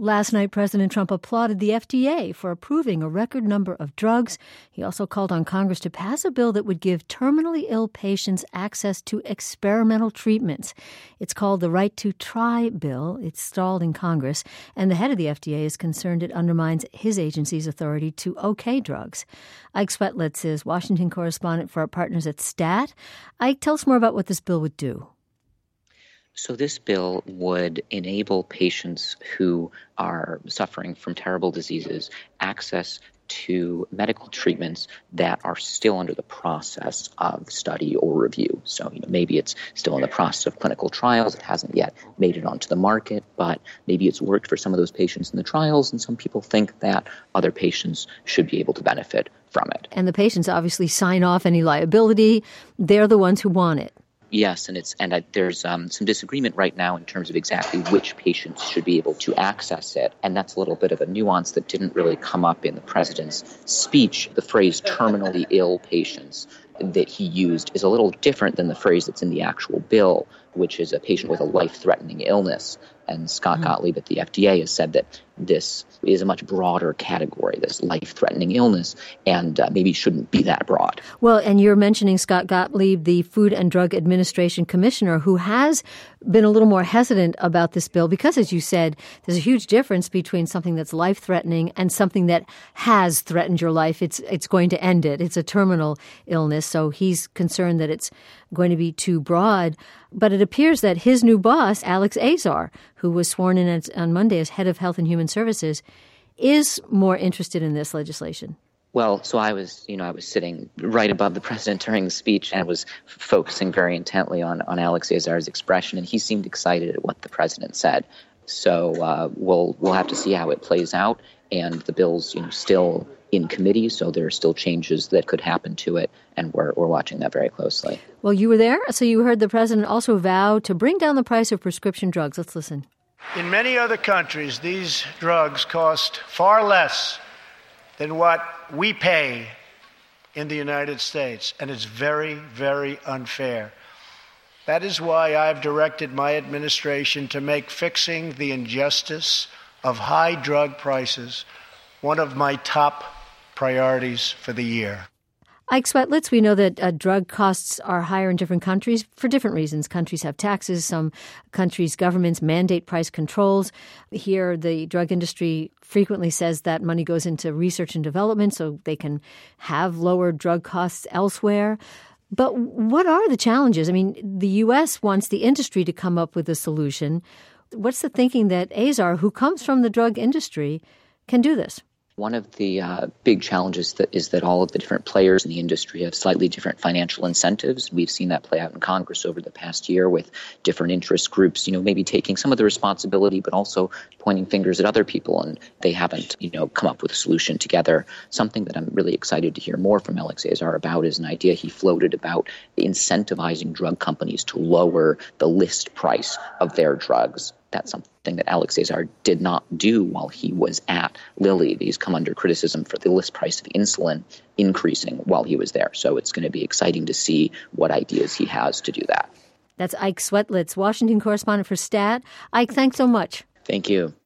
Last night, President Trump applauded the FDA for approving a record number of drugs. He also called on Congress to pass a bill that would give terminally ill patients access to experimental treatments. It's called the Right to Try bill. It's stalled in Congress, and the head of the FDA is concerned it undermines his agency's authority to okay drugs. Ike Swetlitz is Washington correspondent for our partners at STAT. Ike, tell us more about what this bill would do. So this bill would enable patients who are suffering from terrible diseases access to medical treatments that are still under the process of study or review. So maybe it's still in the process of clinical trials. It hasn't yet made it onto the market, but maybe it's worked for some of those patients in the trials, and some people think that other patients should be able to benefit from it. And the patients obviously sign off any liability. They're the ones who want it. Yes, and there's some disagreement right now in terms of exactly which patients should be able to access it, and that's a little bit of a nuance that didn't really come up in the president's speech. The phrase terminally ill patients that he used is a little different than the phrase that's in the actual bill, which is a patient with a life-threatening illness. And Scott Gottlieb at the FDA has said that this is a much broader category, this life-threatening illness, and maybe shouldn't be that broad. Well, and you're mentioning Scott Gottlieb, the Food and Drug Administration commissioner, who has been a little more hesitant about this bill because, as you said, there's a huge difference between something that's life-threatening and something that has threatened your life. It's going to end it. It's a terminal illness, so he's concerned that it's going to be too broad. But it appears that his new boss, Alex Azar, who was sworn in on Monday as head of Health and Human Services, is more interested in this legislation. Well, so I was sitting right above the president during the speech and was focusing very intently on Alex Azar's expression, and he seemed excited at what the president said. So we'll have to see how it plays out, and the bill's still in committee, so there are still changes that could happen to it, and we're watching that very closely. Well, you were there, so you heard the president also vow to bring down the price of prescription drugs. Let's listen. In many other countries, these drugs cost far less than what we pay in the United States, and it's very, very unfair. That is why I've directed my administration to make fixing the injustice of high drug prices one of my top priorities for the year. Ike Swetlitz, we know that drug costs are higher in different countries for different reasons. Countries have taxes. Some countries' governments mandate price controls. Here, the drug industry frequently says that money goes into research and development so they can have lower drug costs elsewhere. But what are the challenges? I mean, the U.S. wants the industry to come up with a solution. What's the thinking that Azar, who comes from the drug industry, can do this? One of the big challenges is that all of the different players in the industry have slightly different financial incentives. We've seen that play out in Congress over the past year with different interest groups, maybe taking some of the responsibility, but also pointing fingers at other people, and they haven't, come up with a solution together. Something that I'm really excited to hear more from Alex Azar about is an idea he floated about incentivizing drug companies to lower the list price of their drugs. That's something that Alex Azar did not do while he was at Lilly. He's come under criticism for the list price of insulin increasing while he was there. So it's going to be exciting to see what ideas he has to do that. That's Ike Swetlitz, Washington correspondent for STAT. Ike, thanks so much. Thank you.